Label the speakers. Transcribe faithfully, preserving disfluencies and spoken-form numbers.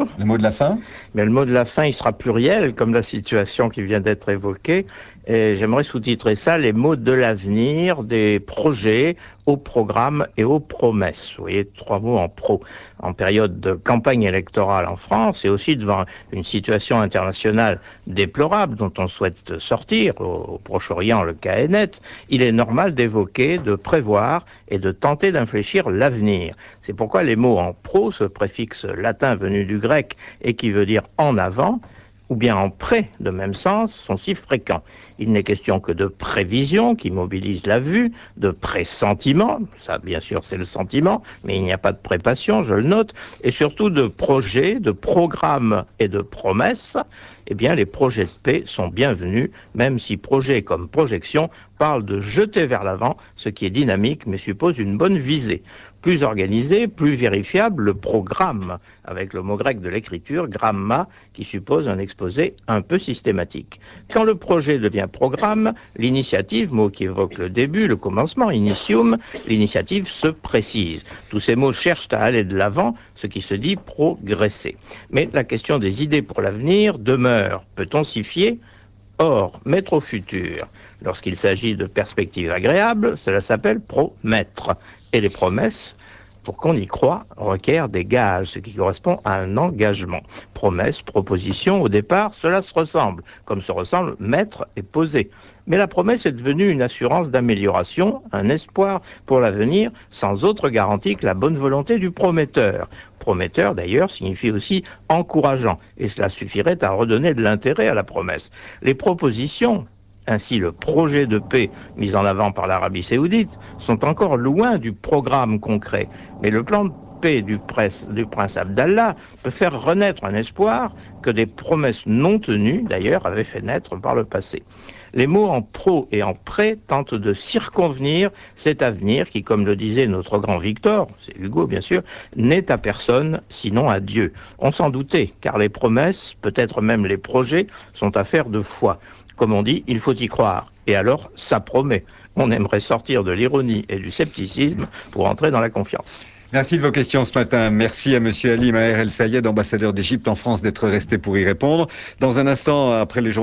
Speaker 1: mot.
Speaker 2: Le mot de la fin?
Speaker 1: Mais le mot de la fin, il sera pluriel, comme la situation qui vient d'être évoquée. Et j'aimerais sous-titrer ça, les mots de l'avenir, des projets, aux programmes et aux promesses. Vous voyez, trois mots en pro. En période de campagne électorale en France et aussi devant une situation internationale déplorable dont on souhaite sortir, au, au Proche-Orient, le cas est net, il est normal d'évoquer, de prévoir et de tenter d'infléchir l'avenir. C'est pourquoi les mots en pro, ce préfixe latin venu du grec et qui veut dire en avant, ou bien en pré, de même sens, sont si fréquents. Il n'est question que de prévision qui mobilise la vue, de pressentiment, ça bien sûr c'est le sentiment, mais il n'y a pas de prépassion, je le note, et surtout de projets, de programmes et de promesses. Eh bien les projets de paix sont bienvenus, même si projet comme projection parle de jeter vers l'avant, ce qui est dynamique mais suppose une bonne visée. Plus organisé, plus vérifiable, le programme, avec le mot grec de l'écriture, gramma, qui suppose un exposé un peu systématique. Quand le projet devient programme, l'initiative, mot qui évoque le début, le commencement, initium, l'initiative se précise. Tous ces mots cherchent à aller de l'avant, ce qui se dit progresser. Mais la question des idées pour l'avenir demeure. Peut-on s'y fier ? Or, mettre au futur, lorsqu'il s'agit de perspectives agréables, cela s'appelle promettre. Et les promesses, pour qu'on y croie, requièrent des gages, ce qui correspond à un engagement. Promesse, proposition, au départ, cela se ressemble, comme se ressemble mettre et poser. Mais la promesse est devenue une assurance d'amélioration, un espoir pour l'avenir, sans autre garantie que la bonne volonté du prometteur. Prometteur, d'ailleurs, signifie aussi encourageant, et cela suffirait à redonner de l'intérêt à la promesse. Les propositions, ainsi le projet de paix mis en avant par l'Arabie saoudite, sont encore loin du programme concret. Mais le plan de paix du, prince, du prince Abdallah peut faire renaître un espoir que des promesses non tenues, d'ailleurs, avaient fait naître par le passé. Les mots en pro et en pré tentent de circonvenir cet avenir qui, comme le disait notre grand Victor, c'est Hugo bien sûr, n'est à personne sinon à Dieu. On s'en doutait, car les promesses, peut-être même les projets, sont affaires de foi. Comme on dit, il faut y croire. Et alors, ça promet. On aimerait sortir de l'ironie et du scepticisme pour entrer dans la confiance.
Speaker 2: Merci de vos questions ce matin. Merci à Monsieur Ali Maher El Sayed, ambassadeur d'Égypte en France, d'être resté pour y répondre. Dans un instant, après les journaux